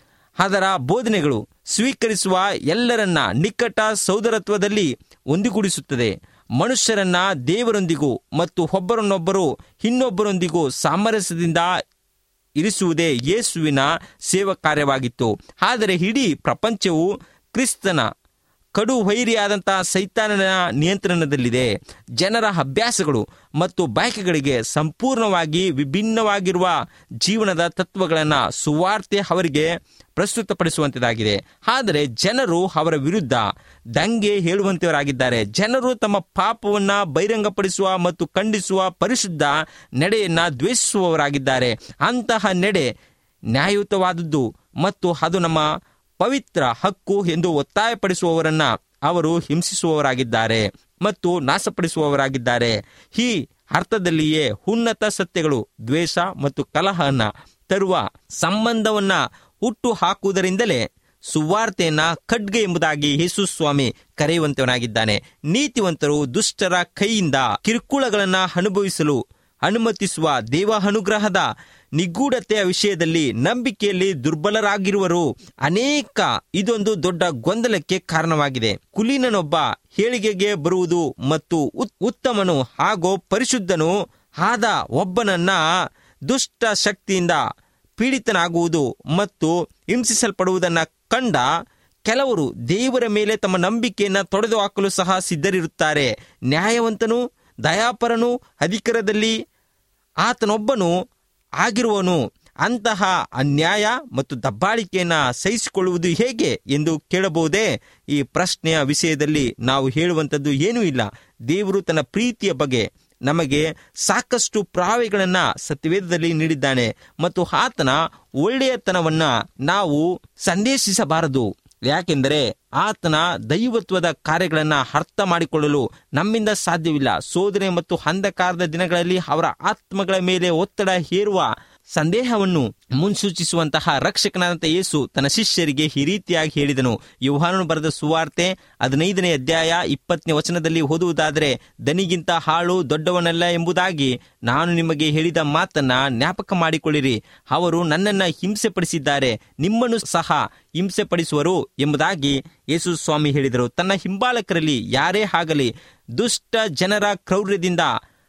ಅದರ ಬೋಧನೆಗಳು ಸ್ವೀಕರಿಸುವ ಎಲ್ಲರನ್ನ ನಿಕಟ ಸಹೋದರತ್ವದಲ್ಲಿ ಒಂದುಗೂಡಿಸುತ್ತದೆ. ಮನುಷ್ಯರನ್ನ ದೇವರೊಂದಿಗೂ ಮತ್ತು ಒಬ್ಬರನ್ನೊಬ್ಬರು ಇನ್ನೊಬ್ಬರೊಂದಿಗೂ ಸಾಮರಸ್ಯದಿಂದ ಇರಿಸುವುದೇ ಯೇಸುವಿನ ಸೇವಾ ಕಾರ್ಯವಾಗಿತ್ತು. ಆದರೆ ಇಡೀ ಪ್ರಪಂಚವು ಕ್ರಿಸ್ತನ ಕಡು ವೈರಿಯಾದಂತಹ ಸೈತಾನನ ನಿಯಂತ್ರಣದಲ್ಲಿದೆ. ಜನರ ಅಭ್ಯಾಸಗಳು ಮತ್ತು ಬಯಕೆಗಳಿಗೆ ಸಂಪೂರ್ಣವಾಗಿ ವಿಭಿನ್ನವಾಗಿರುವ ಜೀವನದ ತತ್ವಗಳನ್ನು ಸುವಾರ್ತೆ ಅವರಿಗೆ ಪ್ರಸ್ತುತಪಡಿಸುವಂತದಾಗಿದೆ. ಆದರೆ ಜನರು ಅವರ ವಿರುದ್ಧ ದಂಗೆ ಹೇಳುವಂತವರಾಗಿದ್ದಾರೆ. ಜನರು ತಮ್ಮ ಪಾಪವನ್ನು ಬಹಿರಂಗಪಡಿಸುವ ಮತ್ತು ಖಂಡಿಸುವ ಪರಿಶುದ್ಧ ನಡೆಯನ್ನು ದ್ವೇಷಿಸುವವರಾಗಿದ್ದಾರೆ. ಅಂತಹ ನಡೆ ನ್ಯಾಯಯುತವಾದದ್ದು ಮತ್ತು ಅದು ನಮ್ಮ ಪವಿತ್ರ ಹಕ್ಕು ಎಂದು ಒತ್ತಾಯಪಡಿಸುವವರನ್ನ ಅವರು ಹಿಂಸಿಸುವವರಾಗಿದ್ದಾರೆ ಮತ್ತು ನಾಶಪಡಿಸುವವರಾಗಿದ್ದಾರೆ. ಈ ಅರ್ಥದಲ್ಲಿಯೇ ಉನ್ನತ ಸತ್ಯಗಳು ದ್ವೇಷ ಮತ್ತು ಕಲಹನ ತರುವ ಸಂಬಂಧವನ್ನ ಹುಟ್ಟು ಹಾಕುವುದರಿಂದಲೇ ಸುವಾರ್ತೆಯನ್ನ ಖಡ್ಗ ಎಂಬುದಾಗಿ ಯೇಸು ಸ್ವಾಮಿ ಕರೆಯುವಂತವನಾಗಿದ್ದಾನೆ. ನೀತಿವಂತರು ದುಷ್ಟರ ಕೈಯಿಂದ ಕಿರುಕುಳಗಳನ್ನ ಅನುಭವಿಸಲು ಅನುಮತಿಸುವ ದೇವ ಅನುಗ್ರಹದ ನಿಗೂಢತೆಯ ವಿಷಯದಲ್ಲಿ ನಂಬಿಕೆಯಲ್ಲಿ ದುರ್ಬಲರಾಗಿರುವರು ಅನೇಕ. ಇದೊಂದು ದೊಡ್ಡ ಗೊಂದಲಕ್ಕೆ ಕಾರಣವಾಗಿದೆ. ಕುಲೀನನೊಬ್ಬ ಹೇಳಿಗೆಗೆ ಬರುವುದು ಮತ್ತು ಉತ್ತಮನು ಹಾಗೂ ಪರಿಶುದ್ಧನು ಆದ ಒಬ್ಬನನ್ನ ದುಷ್ಟ ಶಕ್ತಿಯಿಂದ ಪೀಡಿತನಾಗುವುದು ಮತ್ತು ಹಿಂಸಿಸಲ್ಪಡುವುದನ್ನ ಕಂಡ ಕೆಲವರು ದೇವರ ಮೇಲೆ ತಮ್ಮ ನಂಬಿಕೆಯನ್ನು ತೊಡೆದು ಹಾಕಲು ಸಹ ಸಿದ್ಧರಿರುತ್ತಾರೆ. ನ್ಯಾಯವಂತನು ದಯಾಪರನು ಅಧಿಕಾರದಲ್ಲಿ ಆತನೊಬ್ಬನು ಆಗಿರುವನು. ಅಂತಹ ಅನ್ಯಾಯ ಮತ್ತು ದಬ್ಬಾಳಿಕೆಯನ್ನು ಸಹಿಸಿಕೊಳ್ಳುವುದು ಹೇಗೆ ಎಂದು ಕೇಳಬಹುದೇ? ಈ ಪ್ರಶ್ನೆಯ ವಿಷಯದಲ್ಲಿ ನಾವು ಹೇಳುವಂಥದ್ದು ಏನೂ ಇಲ್ಲ. ದೇವರು ತನ್ನ ಪ್ರೀತಿಯ ಬಗ್ಗೆ ನಮಗೆ ಸಾಕಷ್ಟು ಪುರಾವೆಗಳನ್ನು ಸತ್ಯವೇದದಲ್ಲಿ ನೀಡಿದ್ದಾನೆ ಮತ್ತು ಆತನ ಒಳ್ಳೆಯತನವನ್ನು ನಾವು ಸಂದೇಶಿಸಬಾರದು. ಯಾಕೆಂದರೆ ಆತನ ದೈವತ್ವದ ಕಾರ್ಯಗಳನ್ನು ಅರ್ಥ ಮಾಡಿಕೊಳ್ಳಲು ನಮ್ಮಿಂದ ಸಾಧ್ಯವಿಲ್ಲ. ಶೋಧನೆ ಮತ್ತು ಅಂಧಕಾರದ ದಿನಗಳಲ್ಲಿ ಅವರ ಆತ್ಮಗಳ ಮೇಲೆ ಒತ್ತಡ ಹೇರುವ ಸಂದೇಹವನ್ನು ಮುನ್ಸೂಚಿಸುವಂತಹ ರಕ್ಷಕನಾದಂಥ ಯೇಸು ತನ್ನ ಶಿಷ್ಯರಿಗೆ ಈ ರೀತಿಯಾಗಿ ಹೇಳಿದನು. ಯೋಹಾನನು ಬರೆದ ಸುವಾರ್ತೆ ಹದಿನೈದನೇ ಅಧ್ಯಾಯ ಇಪ್ಪತ್ತನೇ ವಚನದಲ್ಲಿ ಓದುವುದಾದರೆ, ದನಿಗಿಂತ ಹಾಳು ದೊಡ್ಡವನಲ್ಲ ಎಂಬುದಾಗಿ ನಾನು ನಿಮಗೆ ಹೇಳಿದ ಮಾತನ್ನ ಜ್ಞಾಪಕ ಮಾಡಿಕೊಳ್ಳಿರಿ. ಅವರು ನನ್ನನ್ನು ಹಿಂಸೆ ಪಡಿಸಿದ್ದಾರೆ, ನಿಮ್ಮನ್ನು ಸಹ ಹಿಂಸೆ ಪಡಿಸುವರು ಎಂಬುದಾಗಿ ಯೇಸು ಸ್ವಾಮಿ ಹೇಳಿದರು. ತನ್ನ ಹಿಂಬಾಲಕರಲ್ಲಿ ಯಾರೇ ಆಗಲಿ ದುಷ್ಟ ಜನರ ಕ್ರೌರ್ಯದಿಂದ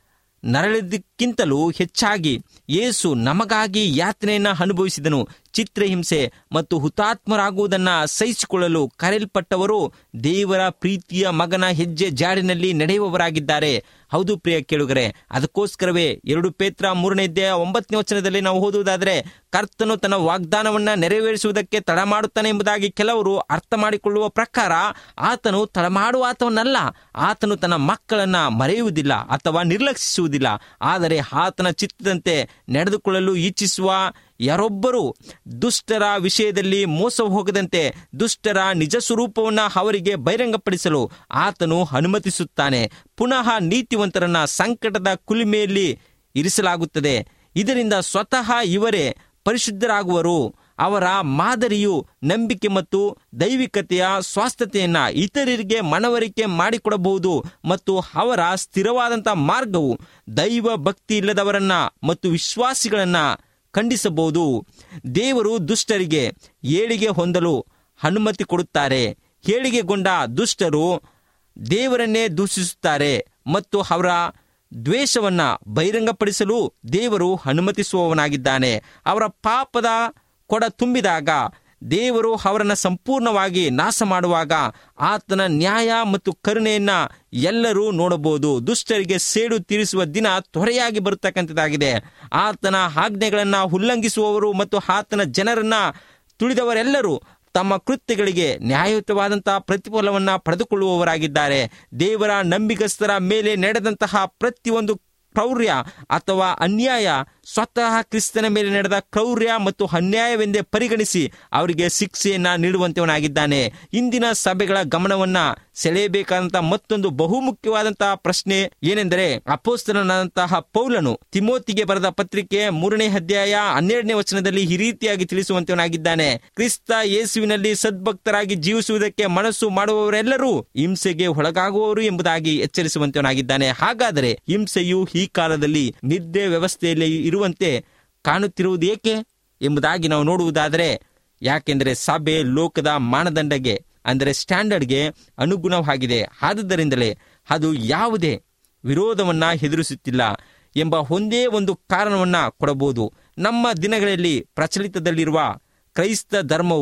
ನರಳಿದ್ದಕ್ಕಿಂತಲೂ ಹೆಚ್ಚಾಗಿ ಯೇಸು ನಮಗಾಗಿ ಯಾತನೆಯನ್ನು ಅನುಭವಿಸಿದನು. ಚಿತ್ರಹಿಂಸೆ ಮತ್ತು ಹುತಾತ್ಮರಾಗುವುದನ್ನು ಸಹಿಸಿಕೊಳ್ಳಲು ಕರೆಯಲ್ಪಟ್ಟವರು ದೇವರ ಪ್ರೀತಿಯ ಮಗನ ಹೆಜ್ಜೆ ಜಾಡಿನಲ್ಲಿ ನಡೆಯುವವರಾಗಿದ್ದಾರೆ. ಹೌದು ಪ್ರಿಯ ಕೇಳುಗರೆ, ಅದಕ್ಕೋಸ್ಕರವೇ ಎರಡು ಪೇತ್ರ ಮೂರನೇ ಅಧ್ಯಾಯ ಒಂಬತ್ತನೇ ವಚನದಲ್ಲಿ ನಾವು ಓದುವುದಾದರೆ, ಕರ್ತನು ತನ್ನ ವಾಗ್ದಾನವನ್ನ ನೆರವೇರಿಸುವುದಕ್ಕೆ ತಡ ಮಾಡುತ್ತಾನೆ ಎಂಬುದಾಗಿ ಕೆಲವರು ಅರ್ಥ ಮಾಡಿಕೊಳ್ಳುವ ಪ್ರಕಾರ ಆತನು ತಡ ಮಾಡುವ ಆತನಲ್ಲ. ಆತನು ತನ್ನ ಮಕ್ಕಳನ್ನ ಮರೆಯುವುದಿಲ್ಲ ಅಥವಾ ನಿರ್ಲಕ್ಷಿಸುವುದಿಲ್ಲ. ಆದರೆ ಆತನ ಚಿತ್ತದಂತೆ ನಡೆದುಕೊಳ್ಳಲು ಇಚ್ಛಿಸುವ ಯಾರೊಬ್ಬರು ದುಷ್ಟರ ವಿಷಯದಲ್ಲಿ ಮೋಸ ಹೋಗದಂತೆ ದುಷ್ಟರ ನಿಜ ಸ್ವರೂಪವನ್ನು ಅವರಿಗೆ ಬಹಿರಂಗಪಡಿಸಲು ಆತನು ಅನುಮತಿಸುತ್ತಾನೆ. ಪುನಃ ನೀತಿವಂತರನ್ನ ಸಂಕಟದ ಕುಲಿಮೆಯಲ್ಲಿ ಇರಿಸಲಾಗುತ್ತದೆ. ಇದರಿಂದ ಸ್ವತಃ ಇವರೇ ಪರಿಶುದ್ಧರಾಗುವರು. ಅವರ ಮಾದರಿಯು ನಂಬಿಕೆ ಮತ್ತು ದೈವಿಕತೆಯ ಸ್ವಾಸ್ಥತೆಯನ್ನ ಇತರರಿಗೆ ಮನವರಿಕೆ ಮಾಡಿಕೊಡಬಹುದು ಮತ್ತು ಅವರ ಸ್ಥಿರವಾದಂಥ ಮಾರ್ಗವು ದೈವ ಭಕ್ತಿ ಇಲ್ಲದವರನ್ನ ಮತ್ತು ವಿಶ್ವಾಸಿಗಳನ್ನ ಖಂಡಿಸಬಹುದು. ದೇವರು ದುಷ್ಟರಿಗೆ ಏಳಿಗೆ ಹೊಂದಲು ಅನುಮತಿ ಕೊಡುತ್ತಾರೆ. ಏಳಿಗೆಗೊಂಡ ದುಷ್ಟರು ದೇವರನ್ನೇ ದೂಷಿಸುತ್ತಾರೆ ಮತ್ತು ಅವರ ದ್ವೇಷವನ್ನ ಬಹಿರಂಗಪಡಿಸಲು ದೇವರು ಅನುಮತಿಸುವವನಾಗಿದ್ದಾನೆ. ಅವರ ಪಾಪದ ಕೊಡ ತುಂಬಿದಾಗ ದೇವರು ಅವರನ್ನು ಸಂಪೂರ್ಣವಾಗಿ ನಾಶ ಮಾಡುವಾಗ ಆತನ ನ್ಯಾಯ ಮತ್ತು ಕರುಣೆಯನ್ನ ಎಲ್ಲರೂ ನೋಡಬಹುದು. ದುಷ್ಟರಿಗೆ ಸೇಡು ತೀರಿಸುವ ದಿನ ತ್ವರೆಯಾಗಿ ಬರತಕ್ಕಂಥದ್ದಾಗಿದೆ. ಆತನ ಆಜ್ಞೆಗಳನ್ನು ಉಲ್ಲಂಘಿಸುವವರು ಮತ್ತು ಆತನ ಜನರನ್ನ ತುಳಿದವರೆಲ್ಲರೂ ತಮ್ಮ ಕೃತ್ಯಗಳಿಗೆ ನ್ಯಾಯಯುತವಾದಂತಹ ಪ್ರತಿಫಲವನ್ನ ಪಡೆದುಕೊಳ್ಳುವವರಾಗಿದ್ದಾರೆ. ದೇವರ ನಂಬಿಗಸ್ತರ ಮೇಲೆ ನಡೆದಂತಹ ಪ್ರತಿಯೊಂದು ಕ್ರೌರ್ಯ ಅಥವಾ ಅನ್ಯಾಯ ಸ್ವತಃ ಕ್ರಿಸ್ತನ ಮೇಲೆ ನಡೆದ ಕ್ರೌರ್ಯ ಮತ್ತು ಅನ್ಯಾಯವೆಂದೇ ಪರಿಗಣಿಸಿ ಅವರಿಗೆ ಶಿಕ್ಷೆಯನ್ನ ನೀಡುವಂತವನಾಗಿದ್ದಾನೆ. ಇಂದಿನ ಸಭೆಗಳ ಗಮನವನ್ನ ಸೆಳೆಯಬೇಕಾದಂತಹ ಮತ್ತೊಂದು ಬಹುಮುಖ್ಯವಾದಂತಹ ಪ್ರಶ್ನೆ ಏನೆಂದರೆ, ಅಪೊಸ್ತಲನಾದಂತಹ ಪೌಲನು ತಿಮೋತಿಗೆ ಬರೆದ ಪತ್ರಿಕೆ ಮೂರನೇ ಅಧ್ಯಾಯ ಹನ್ನೆರಡನೇ ವಚನದಲ್ಲಿ ಈ ರೀತಿಯಾಗಿ ತಿಳಿಸುವಂತವನಾಗಿದ್ದಾನೆ. ಕ್ರಿಸ್ತ ಯೇಸುವಿನಲ್ಲಿ ಸದ್ಭಕ್ತರಾಗಿ ಜೀವಿಸುವುದಕ್ಕೆ ಮನಸ್ಸು ಮಾಡುವವರೆಲ್ಲರೂ ಹಿಂಸೆಗೆ ಒಳಗಾಗುವವರು ಎಂಬುದಾಗಿ ಎಚ್ಚರಿಸುವಂತವನಾಗಿದ್ದಾನೆ. ಹಾಗಾದರೆ ಹಿಂಸೆಯು ಈ ಕಾಲದಲ್ಲಿ ನಿದ್ದೆ ವ್ಯವಸ್ಥೆಯಲ್ಲಿ ಇರುವಂತೆ ಕಾಣುತ್ತಿರುವುದು ಏಕೆ ಎಂಬುದಾಗಿ ನಾವು ನೋಡುವುದಾದರೆ, ಯಾಕೆಂದರೆ ಸಭೆ ಲೋಕದ ಮಾನದಂಡಗೆ ಅಂದರೆ ಸ್ಟ್ಯಾಂಡರ್ಡ್ಗೆ ಅನುಗುಣವಾಗಿದೆ. ಆದುದರಿಂದಲೇ ಅದು ಯಾವುದೇ ವಿರೋಧವನ್ನ ಎದುರಿಸುತ್ತಿಲ್ಲ ಎಂಬ ಒಂದೇ ಒಂದು ಕಾರಣವನ್ನ ಕೊಡಬಹುದು. ನಮ್ಮ ದಿನಗಳಲ್ಲಿ ಪ್ರಚಲಿತದಲ್ಲಿರುವ ಕ್ರೈಸ್ತ ಧರ್ಮವು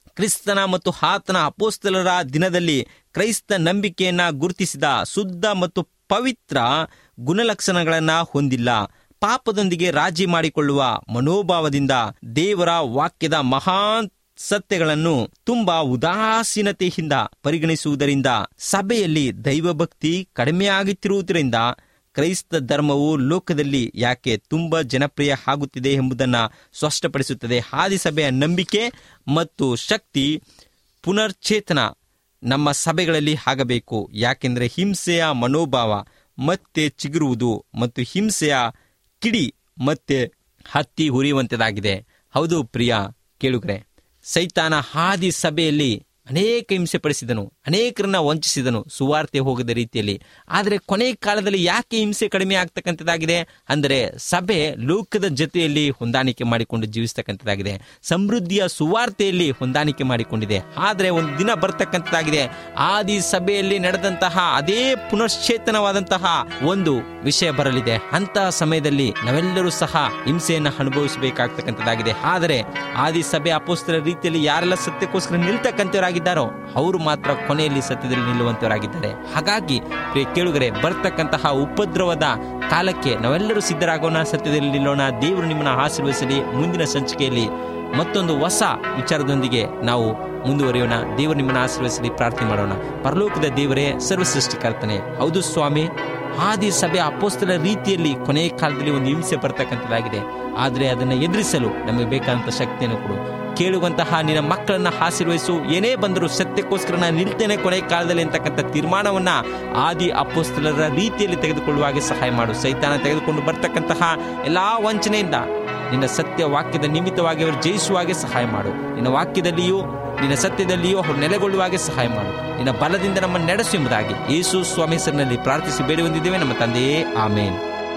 ಕ್ರಿಸ್ತನ ಮತ್ತು ಆತನ ಅಪೊಸ್ತಲರ ದಿನದಲ್ಲಿ ಕ್ರೈಸ್ತ ನಂಬಿಕೆಯನ್ನ ಗುರುತಿಸಿದ ಶುದ್ಧ ಮತ್ತು ಪವಿತ್ರ ಗುಣಲಕ್ಷಣಗಳನ್ನ ಹೊಂದಿಲ್ಲ. ಪಾಪದೊಂದಿಗೆ ರಾಜಿ ಮಾಡಿಕೊಳ್ಳುವ ಮನೋಭಾವದಿಂದ ದೇವರ ವಾಕ್ಯದ ಮಹಾನ್ ಸತ್ಯಗಳನ್ನು ತುಂಬಾ ಉದಾಸೀನತೆಯಿಂದ ಪರಿಗಣಿಸುವುದರಿಂದ ಸಭೆಯಲ್ಲಿ ದೈವಭಕ್ತಿ ಕಡಿಮೆಯಾಗುತ್ತಿರುವುದರಿಂದ ಕ್ರೈಸ್ತ ಧರ್ಮವು ಲೋಕದಲ್ಲಿ ಯಾಕೆ ತುಂಬಾ ಜನಪ್ರಿಯ ಆಗುತ್ತಿದೆ ಎಂಬುದನ್ನು ಸ್ಪಷ್ಟಪಡಿಸುತ್ತದೆ. ಆದಿಸಭೆಯ ನಂಬಿಕೆ ಮತ್ತು ಶಕ್ತಿ ಪುನರ್ಚೇತನ ನಮ್ಮ ಸಭೆಗಳಲ್ಲಿ ಆಗಬೇಕು. ಯಾಕೆಂದರೆ ಹಿಂಸೆಯ ಮನೋಭಾವ ಮತ್ತೆ ಚಿಗುರುವುದು ಮತ್ತು ಹಿಂಸೆಯ ಕಿಡಿ ಮತ್ತೆ ಹತ್ತಿ ಉರಿಯುವಂತದಾಗಿದೆ. ಹೌದು ಪ್ರಿಯ ಕೇಳುಗರೆ, ಸೈತಾನ ಆದಿ ಸಭೆಯಲ್ಲಿ ಅನೇಕ ಹಿಂಸೆ ಪಡಿಸಿದನು, ಅನೇಕರನ್ನ ವಂಚಿಸಿದನು ಸುವಾರ್ತೆ ಹೋಗದ ರೀತಿಯಲ್ಲಿ. ಆದರೆ ಕೊನೆ ಕಾಲದಲ್ಲಿ ಯಾಕೆ ಹಿಂಸೆ ಕಡಿಮೆ ಆಗ್ತಕ್ಕಂಥದ್ದಾಗಿದೆ ಅಂದರೆ ಸಭೆ ಲೋಕದ ಜೊತೆಯಲ್ಲಿ ಹೊಂದಾಣಿಕೆ ಮಾಡಿಕೊಂಡು ಜೀವಿಸ್ತಕ್ಕಂಥದ್ದಾಗಿದೆ, ಸಮೃದ್ಧಿಯ ಸುವಾರ್ತೆಯಲ್ಲಿ ಹೊಂದಾಣಿಕೆ ಮಾಡಿಕೊಂಡಿದೆ. ಆದರೆ ಒಂದು ದಿನ ಬರ್ತಕ್ಕಂಥದ್ದಾಗಿದೆ, ಆದಿ ಸಭೆಯಲ್ಲಿ ನಡೆದಂತಹ ಅದೇ ಪುನಶ್ಚೇತನವಾದಂತಹ ಒಂದು ವಿಷಯ ಬರಲಿದೆ. ಅಂತಹ ಸಮಯದಲ್ಲಿ ನಾವೆಲ್ಲರೂ ಸಹ ಹಿಂಸೆಯನ್ನು ಅನುಭವಿಸಬೇಕಾಗ್ತಕ್ಕಂಥದ್ದಾಗಿದೆ. ಆದರೆ ಆದಿ ಸಭೆ ಅಪೊಸ್ತಲರ ರೀತಿಯಲ್ಲಿ ಯಾರೆಲ್ಲ ಸತ್ಯಕ್ಕೋಸ್ಕರ ನಿಲ್ತಕ್ಕಂಥವರಾಗಿ ಅವರು ಮಾತ್ರ ಕೊನೆಯಲ್ಲಿ ಸತ್ಯದಲ್ಲಿ ನಿಲ್ಲುವಂತವರಾಗಿದ್ದಾರೆ. ಹಾಗಾಗಿ ಪ್ರಿಯ ಕೇಳುಗರೆ, ಬರ್ತಕ್ಕಂತಹ ಉಪದ್ರವದ ಕಾಲಕ್ಕೆ ನಾವೆಲ್ಲರೂ ಸಿದ್ಧರಾಗೋಣ, ಸತ್ಯದಲ್ಲಿ ನಿಲ್ಲೋಣ. ದೇವರು ನಿಮ್ಮನ್ನು ಆಶೀರ್ವದಿಸಲಿ. ಮುಂದಿನ ಸಂಚಿಕೆಯಲ್ಲಿ ಮತ್ತೊಂದು ಹೊಸ ವಿಚಾರದೊಂದಿಗೆ ನಾವು ಮುಂದುವರಿಯೋಣ. ದೇವರು ನಿಮ್ಮನ್ನು ಆಶೀರ್ವದಿಸಲಿ. ಪ್ರಾರ್ಥನೆ ಮಾಡೋಣ. ಪರಲೋಕದ ದೇವರೇ, ಸರ್ವ ಸೃಷ್ಟಿಕರ್ತನೆ, ಹೌದು ಸ್ವಾಮಿ, ಆದಿ ಸಭೆ ಅಪೊಸ್ತಲರ ರೀತಿಯಲ್ಲಿ ಕೊನೆಯ ಕಾಲದಲ್ಲಿ ಒಂದು ಹಿಂಸೆ ಬರ್ತಕ್ಕಂಥದ್ದಾಗಿದೆ. ಆದರೆ ಅದನ್ನು ಎದುರಿಸಲು ನಮಗೆ ಬೇಕಾದಂಥ ಶಕ್ತಿಯನ್ನು ಕೊಡು. ಕೇಳುವಂತಹ ನಿನ್ನ ಮಕ್ಕಳನ್ನ ಆಶೀರ್ವದಿಸು. ಏನೇ ಬಂದರೂ ಸತ್ಯಕ್ಕೋಸ್ಕರ ನಾನು ನಿಲ್ತೇನೆ ಕೊನೆ ಕಾಲದಲ್ಲಿ ಅಂತಕ್ಕಂಥ ತೀರ್ಮಾನವನ್ನ ಆದಿ ಅಪೊಸ್ತಲರ ರೀತಿಯಲ್ಲಿ ತೆಗೆದುಕೊಳ್ಳುವಾಗೆ ಸಹಾಯ ಮಾಡು. ಸೈತಾನ ತೆಗೆದುಕೊಂಡು ಬರ್ತಕ್ಕಂತಹ ಎಲ್ಲಾ ವಂಚನೆಯಿಂದ ನಿನ್ನ ಸತ್ಯ ವಾಕ್ಯದ ನಿಮಿತ್ತವಾಗಿ ಅವರು ಜಯಿಸುವಾಗೆ ಸಹಾಯ ಮಾಡು. ನಿನ್ನ ವಾಕ್ಯದಲ್ಲಿಯೂ ನಿನ್ನ ಸತ್ಯದಲ್ಲಿಯೂ ಅವರು ನೆಲೆಗೊಳ್ಳುವಾಗೆ ಸಹಾಯ ಮಾಡು. ನಿನ್ನ ಬಲದಿಂದ ನಮ್ಮನ್ನು ನಡೆಸು ಎಂಬುದಾಗಿ ಯೇಸು ಸ್ವಾಮಿ ಹೆಸರಿನಲ್ಲಿ ಪ್ರಾರ್ಥಿಸಿ ಬೇಡಿ ಹೊಂದಿದ್ದೇವೆ ನಮ್ಮ ತಂದೆಯೇ, ಆಮೇನ್.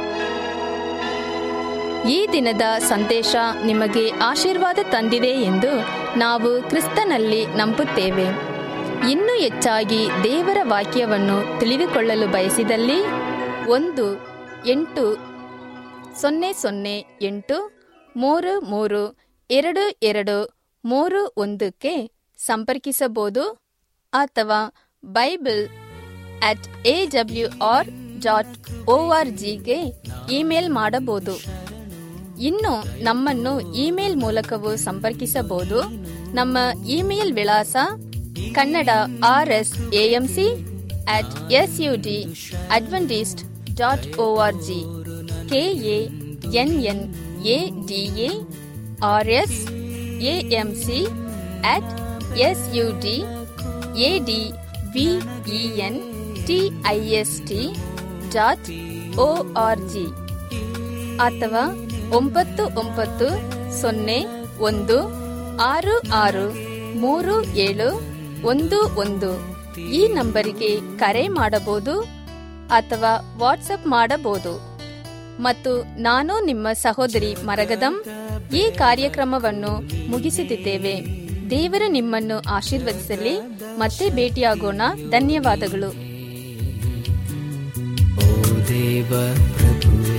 ಈ ದಿನದ ಸಂದೇಶ ನಿಮಗೆ ಆಶೀರ್ವಾದ ತಂದಿದೆ ಎಂದು ನಾವು ಕ್ರಿಸ್ತನಲ್ಲಿ ನಂಬುತ್ತೇವೆ. ಇನ್ನೂ ಹೆಚ್ಚಾಗಿ ದೇವರ ವಾಕ್ಯವನ್ನು ತಿಳಿದುಕೊಳ್ಳಲು ಬಯಸಿದಲ್ಲಿ ಒಂದು ಎಂಟು ಸೊನ್ನೆ ಸೊನ್ನೆ ಎಂಟು ಮೂರು ಮೂರು ಎರಡು ಎರಡು ಮೂರು ಒಂದಕ್ಕೆ ಸಂಪರ್ಕಿಸಬಹುದು ಅಥವಾ Bible at A W R dot O R ಜಿಗೆ ಇಮೇಲ್ ಮಾಡಬಹುದು. ಇನ್ನು ನಮ್ಮನ್ನು ಇಮೇಲ್ ಮೂಲಕವೂ ಸಂಪರ್ಕಿಸಬಹುದು. ನಮ್ಮ ಇಮೇಲ್ ವಿಳಾಸ Kannada R S AMC at S U D Adventist dot O R G, K A N N A D A R S AMC at S U D A D V E N T I S T dot O R G ಅಥವಾ ಒಂಬತ್ತು ಒಂಬತ್ತು ಸೊನ್ನೆ ಒಂದು ಆರು ಆರು ಮೂರು ಏಳು ಒಂದು ಒಂದು ಈ ನಂಬರಿಗೆ ಕರೆ ಮಾಡಬಹುದು ಅಥವಾ ವಾಟ್ಸಪ್ ಮಾಡಬಹುದು. ಮತ್ತು ನಾನು ನಿಮ್ಮ ಸಹೋದರಿ ಮರಗದಂ ಈ ಕಾರ್ಯಕ್ರಮವನ್ನು ಮುಗಿಸುತ್ತಿದ್ದೇವೆ. ದೇವರು ನಿಮ್ಮನ್ನು ಆಶೀರ್ವದಿಸಲಿ. ಮತ್ತೆ ಭೇಟಿಯಾಗೋಣ. ಧನ್ಯವಾದಗಳು. ದೇವ ಪ್ರಭುವೇ,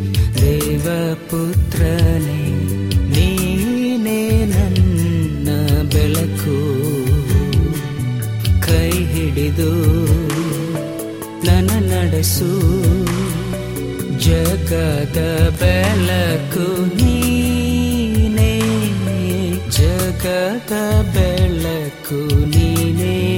ದೇವಪುತ್ರನೇ, ನೀನೇ ನನ್ನ ಬೆಳಕು. ಕೈ ಹಿಡಿದು ನನ್ನ ನಡೆಸು, ಜಗದ ಬೆಳಕು ನೀನೇ, ಜಗದ ಬೆಳಕು ನೀನೇ.